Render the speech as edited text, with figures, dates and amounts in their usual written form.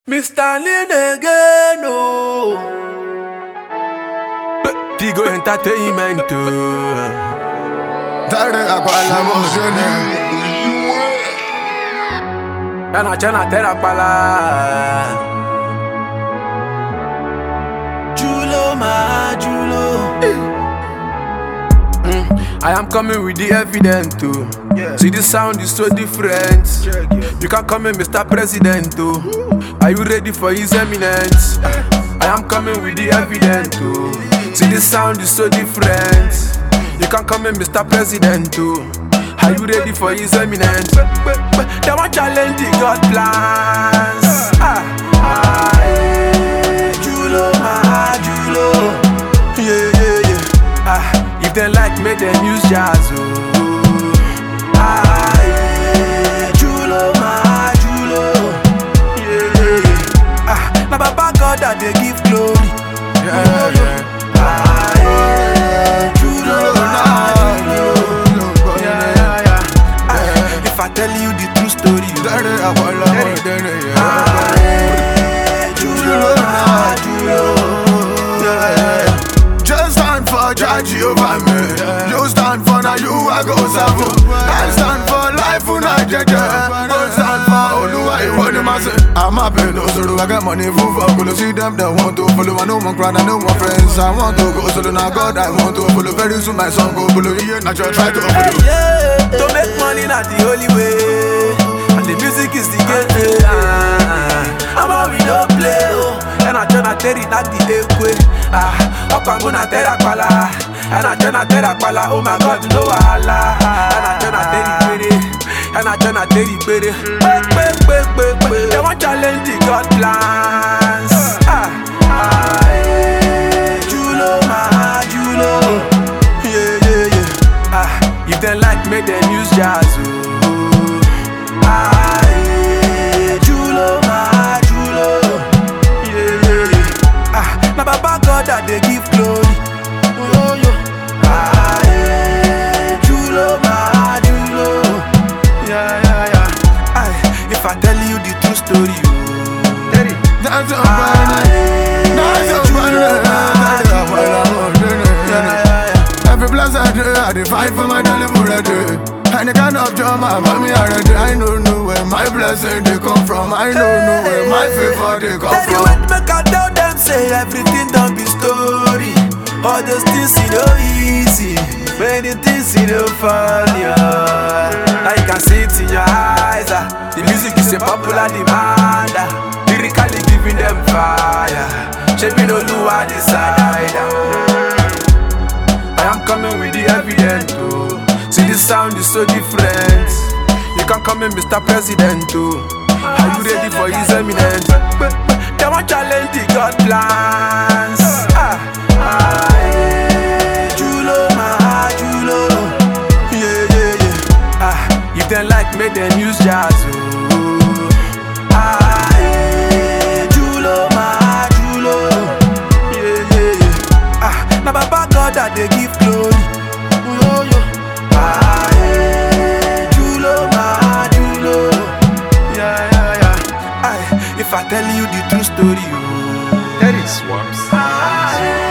Mr. Lean again, oh. Pigo Entertainment. Dare akwala mojene. Chana terra pala. Julo ma Julo. I am coming with the evidence too. See the sound is so different. You can come in, Mr. President too. Are you ready for his eminence? I am coming with the evidence too. See the sound is so different. You can come in, Mr. President too. Are you ready for his eminence? They want challenge the God plans. Julo, ma Julo. Yeah, yeah, yeah. If they like, make them use jazz. Julo, ma Julo. Yeah, yeah, yeah. Now Baba God that they give glory. Yeah, yeah. Julo, ma Julo. Yeah, yeah. If I tell you the true story, Dare akwala mojene. Julo, ma Julo. Just stand for Jaji over me. You stand for now you I go savo. I stand for life una jeje. You stand for Oluwa iwo ni ma say. I'm a pen solo I got money full for people. See them they want to follow. I no one crowd, I no one friends. I want to go solo now God I want to follow. Very soon my song go follow. Yeah, not just try to follow. Yeah, to make money not the only way, and the music is the gateway. I'm a we don't play, oh. And I try to tell it not the equi. I'm gonna tell a pala, and I try to tell a pala. Oh my God, you know Allah. And I try to tell it pretty, and I try to tell it pretty. They want challenge the God plans. Julo, ma Julo. Yeah, yeah, yeah. If they like, make them use jazz. Julo, ma Julo. Yeah, yeah, yeah. Now Baba God that they give glory. Julo, ma Julo. Yeah, yeah, yeah. If I tell you the true story, That's a funny. That's a funny. Every place I do, I fight for my delivery. And the kind of job my mommy already. I don't know where my blessing they come from. I don't know where my favor they come from. from. Make I tell them say everything don't be story. All those things you know easy. Many things you know fun, yeah. I can see it in your eyes. The music is a popular demand. Lyrically giving them fire. Shaping Oluwa decider. I am coming with the evidence too. See the sound is so different. You can come in, Mr. President too. Are you ready for his eminence? They want challenge the God plans. Julo, ma Julo. Yeah, yeah, yeah. If they like, make them use jazz. Julo, ma Julo. Yeah, yeah, yeah. Now Baba God that they give glory. Julo, ma Julo. Yeah, yeah, yeah. If I tell you the true story, that is Swaps.